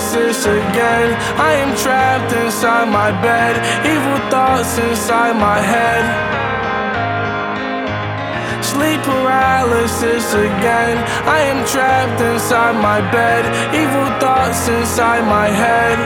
paralysis again. I am trapped inside my bed, evil thoughts inside my head. Sleep paralysis again. I am trapped inside my bed, evil thoughts inside my head.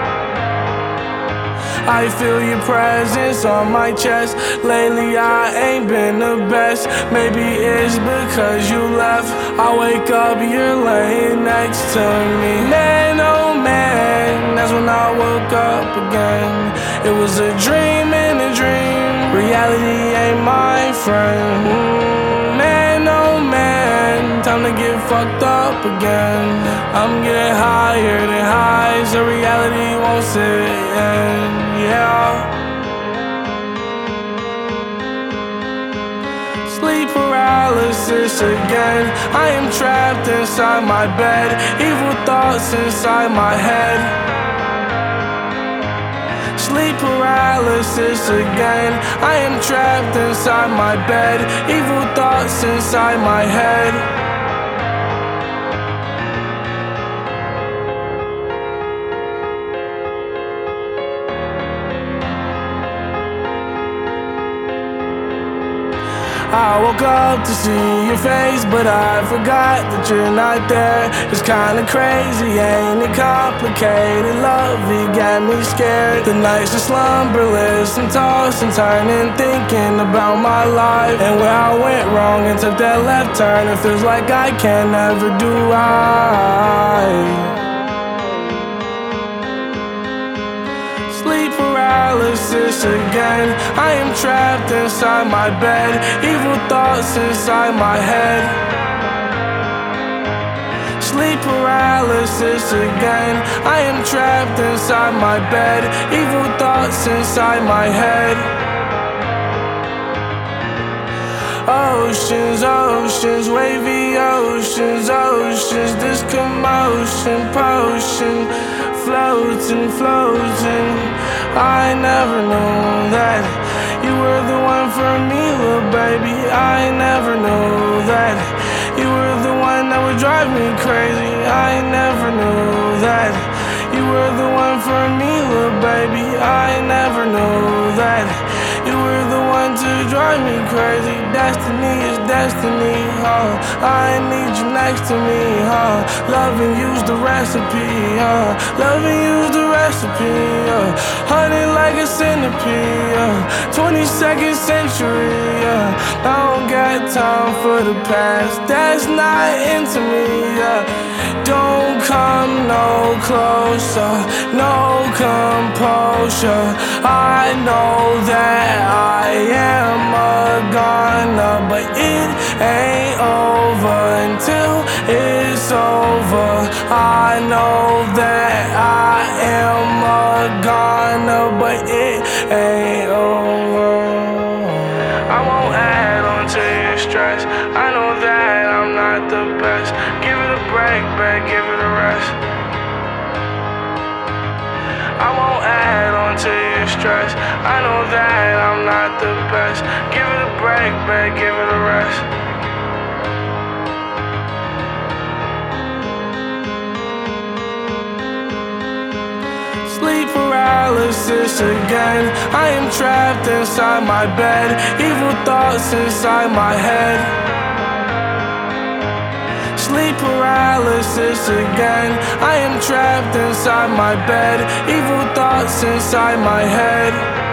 I feel your presence on my chest. Lately I ain't been the best. Maybe it's because you left. I wake up, you're laying next to me. Man, oh man, that's when I woke up again. It was a dream in a dream. Reality ain't my friend. Man, oh man, time to get fucked up again. I'm getting higher than highs, so reality won't sit in. Yeah. Sleep paralysis again. I am trapped inside my bed, evil thoughts inside my head. Sleep paralysis again. I am trapped inside my bed, evil thoughts inside my head. I woke up to see your face, but I forgot that you're not there. It's kinda crazy, ain't it complicated? Love, it got me scared. The nights are slumberless and tossing, turning, thinking about my life and where I went wrong and took that left turn. It feels like I can never do right. Sleep paralysis again. I am trapped inside my bed, evil thoughts inside my head. Sleep paralysis again. I am trapped inside my bed, evil thoughts inside my head. Oceans, oceans, wavy oceans, oceans, this commotion, potion, floating, floating. I never knew that you were the one for me, little baby. I never knew that you were the one that would drive me crazy. I never knew that you were the one for me, little baby. I never knew that you were the one to drive me crazy. Destiny is destiny, huh? I need you next to me, huh? Loving you's the recipe, huh? Loving you's the recipe, honey like a centipede, 22nd century, I don't got time for the past, that's not into me, Don't come no closer, no composure. I know that I am a goner, but it ain't over until it's over. I know that I am a goner, but it ain't over. I won't add on to your stress. I know that I'm not the best. Give it a break, babe, give it a rest. I won't add on to your stress. I know that I'm not the best. Give it a break, babe, give it a rest. Sleep paralysis again. I am trapped inside my bed, evil thoughts inside my head. Sleep paralysis again. I am trapped inside my bed, evil thoughts inside my head.